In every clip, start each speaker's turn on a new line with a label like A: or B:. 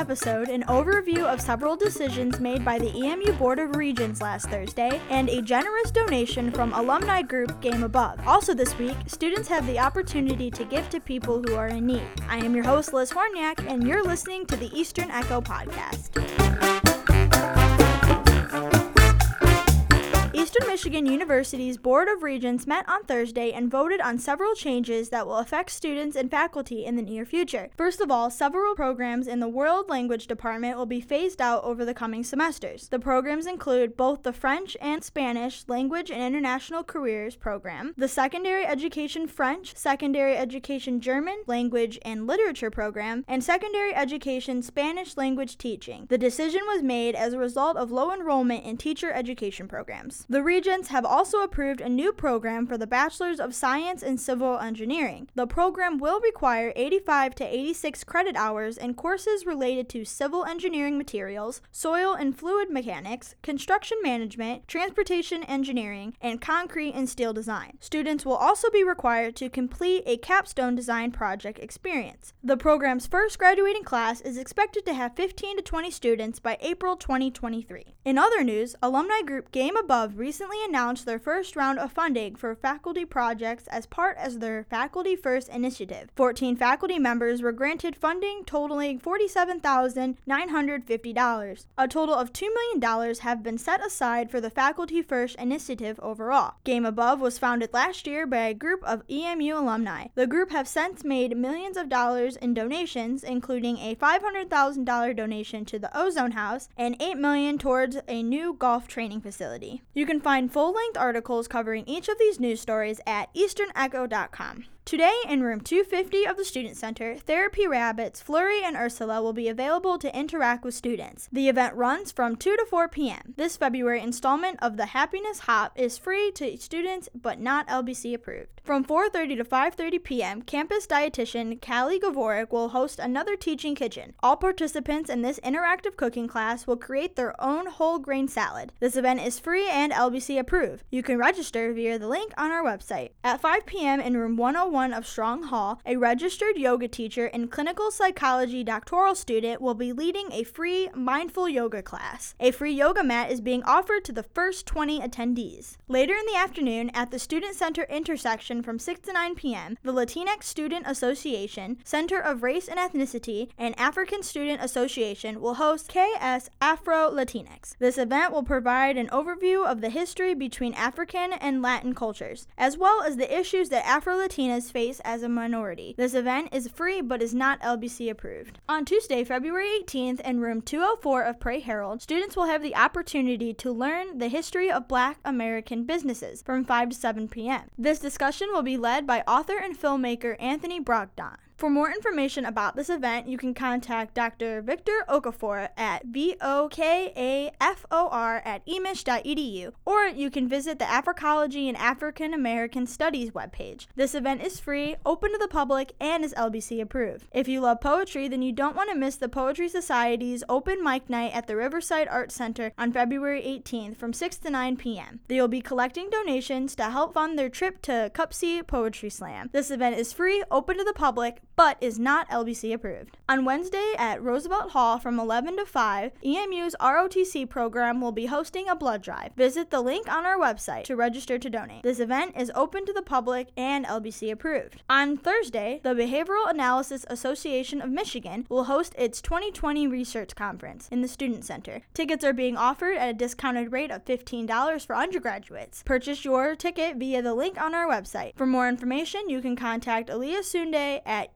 A: episode, an overview of several decisions made by the EMU Board of Regents last Thursday, and a generous donation from alumni group Game Above. Also this week, students have the opportunity to give to people who are in need. I am your host, Liz Horniak, and you're listening to the Eastern Echo Podcast. Eastern Michigan University's Board of Regents met on Thursday and voted on several changes that will affect students and faculty in the near future. First of all, several programs in the World Language Department will be phased out over the coming semesters. The programs include both the French and Spanish Language and International Careers program, the Secondary Education French, Secondary Education German Language and Literature program, and Secondary Education Spanish Language Teaching. The decision was made as a result of low enrollment in teacher education programs. The Regents have also approved a new program for the Bachelors of Science in Civil Engineering. The program will require 85 to 86 credit hours in courses related to civil engineering materials, soil and fluid mechanics, construction management, transportation engineering, and concrete and steel design. Students will also be required to complete a capstone design project experience. The program's first graduating class is expected to have 15 to 20 students by April 2023. In other news, alumni group Game Above recently announced their first round of funding for faculty projects as part of their Faculty First initiative. 14 faculty members were granted funding totaling $47,950. A total of $2 million have been set aside for the Faculty First initiative overall. Game Above was founded last year by a group of EMU alumni. The group have since made millions of dollars in donations, including a $500,000 donation to the Ozone House and $8 million towards a new golf training facility. You can find full-length articles covering each of these news stories at easternecho.com. Today, in room 250 of the Student Center, Therapy Rabbits Flurry and Ursula will be available to interact with students. The event runs from 2 to 4 p.m. This February installment of the Happiness Hop is free to students but not LBC approved. From 4:30 to 5:30 p.m., campus dietitian Callie Gavoric will host another teaching kitchen. All participants in this interactive cooking class will create their own whole grain salad. This event is free and LBC approved. You can register via the link on our website. At 5 p.m. in room 101 of Strong Hall, a registered yoga teacher and clinical psychology doctoral student will be leading a free mindful yoga class. A free yoga mat is being offered to the first 20 attendees. Later in the afternoon, at the Student Center intersection from 6 to 9 p.m., the Latinx Student Association, Center of Race and Ethnicity, and African Student Association will host KS Afro Latinx. This event will provide an overview of the history between African and Latin cultures, as well as the issues that Afro-Latinas face as a minority. This event is free but is not LBC approved. On Tuesday, February 18th, in room 204 of Pray Herald, students will have the opportunity to learn the history of Black American businesses from 5 to 7 p.m. This discussion will be led by author and filmmaker Anthony Brogdon. For more information about this event, you can contact Dr. Victor Okafor at vokafor@emish.edu, or you can visit the Africology and African American Studies webpage. This event is free, open to the public, and is LBC approved. If you love poetry, then you don't want to miss the Poetry Society's open mic night at the Riverside Arts Center on February 18th from 6 to 9 p.m. They will be collecting donations to help fund their trip to Cupsea Poetry Slam. This event is free, open to the public, but is not LBC approved. On Wednesday at Roosevelt Hall from 11 to 5, EMU's ROTC program will be hosting a blood drive. Visit the link on our website to register to donate. This event is open to the public and LBC approved. On Thursday, the Behavioral Analysis Association of Michigan will host its 2020 Research Conference in the Student Center. Tickets are being offered at a discounted rate of $15 for undergraduates. Purchase your ticket via the link on our website. For more information, you can contact Aaliyah Sunday at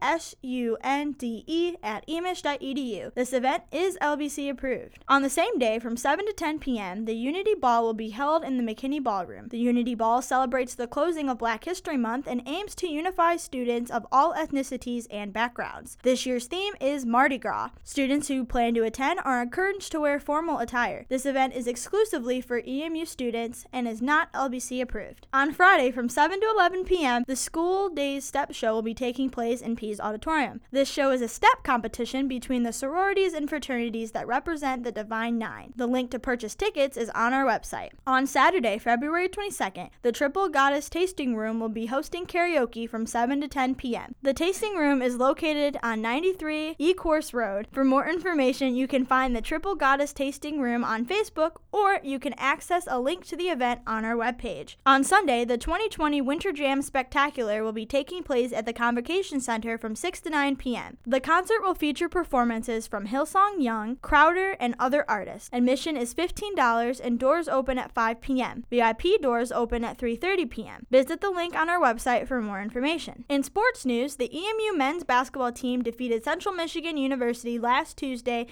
A: ESUNDE@emish.edu. This event is LBC approved. On the same day, from 7 to 10 p.m., the Unity Ball will be held in the McKinney Ballroom. The Unity Ball celebrates the closing of Black History Month and aims to unify students of all ethnicities and backgrounds. This year's theme is Mardi Gras. Students who plan to attend are encouraged to wear formal attire. This event is exclusively for EMU students and is not LBC approved. On Friday, from 7 to 11 p.m., the School Days Step Show will be taking place in Pease Auditorium. This show is a step competition between the sororities and fraternities that represent the Divine Nine. The link to purchase tickets is on our website. On Saturday, February 22nd, the Triple Goddess Tasting Room will be hosting karaoke from 7 to 10 p.m. The tasting room is located on 93 E-Course Road. For more information, you can find the Triple Goddess Tasting Room on Facebook, or you can access a link to the event on our webpage. On Sunday, the 2020 Winter Jam Spectacular will be taking place at the Convocation Center from 6 to 9 p.m. The concert will feature performances from Hillsong Young, Crowder, and other artists. Admission is $15 and doors open at 5 p.m. VIP doors open at 3:30 p.m. Visit the link on our website for more information. In sports news, the EMU men's basketball team defeated Central Michigan University last Tuesday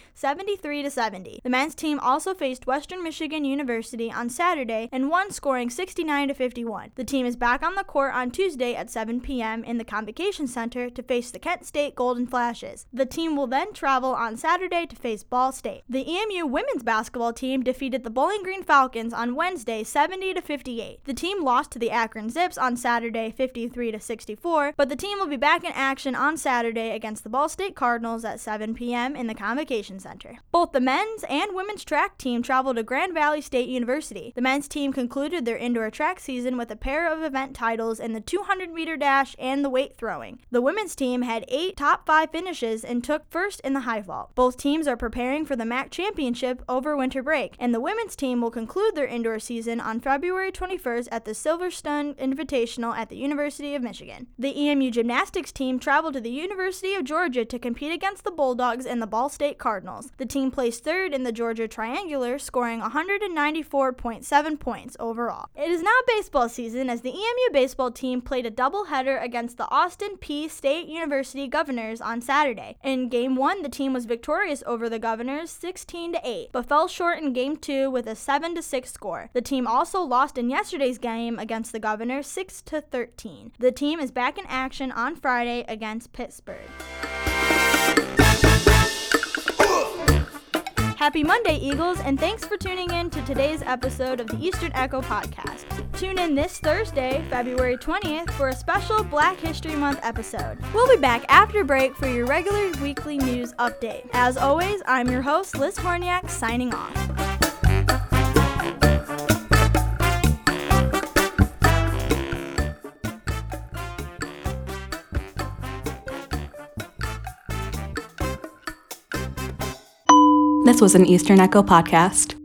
A: 73-70. The men's team also faced Western Michigan University on Saturday and won, scoring 69-51. The team is back on the court on Tuesday at 7 p.m. in the Convocation Center to face the Kent State Golden Flashes. The team will then travel on Saturday to face Ball State. The EMU women's basketball team defeated the Bowling Green Falcons on Wednesday 70-58. The team lost to the Akron Zips on Saturday 53-64, but the team will be back in action on Saturday against the Ball State Cardinals at 7 p.m. in the Convocation Center. Both the men's and women's track team traveled to Grand Valley State University. The men's team concluded their indoor track season with a pair of event titles in the 200-meter dash and the weight throwing. The women's team had 8 top 5 finishes and took first in the high vault. Both teams are preparing for the MAC championship over winter break, and the women's team will conclude their indoor season on February 21st at the Silverstone Invitational at the University of Michigan. The EMU gymnastics team traveled to the University of Georgia to compete against the Bulldogs and the Ball State Cardinals. The team placed third in the Georgia Triangular, scoring 194.7 points overall. It is now baseball season as the EMU baseball team played a doubleheader against the Austin Peay State University Governors on Saturday. In Game 1, the team was victorious over the Governors 16-8, but fell short in Game 2 with a 7-6 score. The team also lost in yesterday's game against the Governors 6-13. The team is back in action on Friday against Pittsburgh. Happy Monday, Eagles, and thanks for tuning in to today's episode of the Eastern Echo Podcast. Tune in this Thursday, February 20th, for a special Black History Month episode. We'll be back after break for your regular weekly news update. As always, I'm your host, Liz Horniak, signing off.
B: This was an Eastern Echo podcast.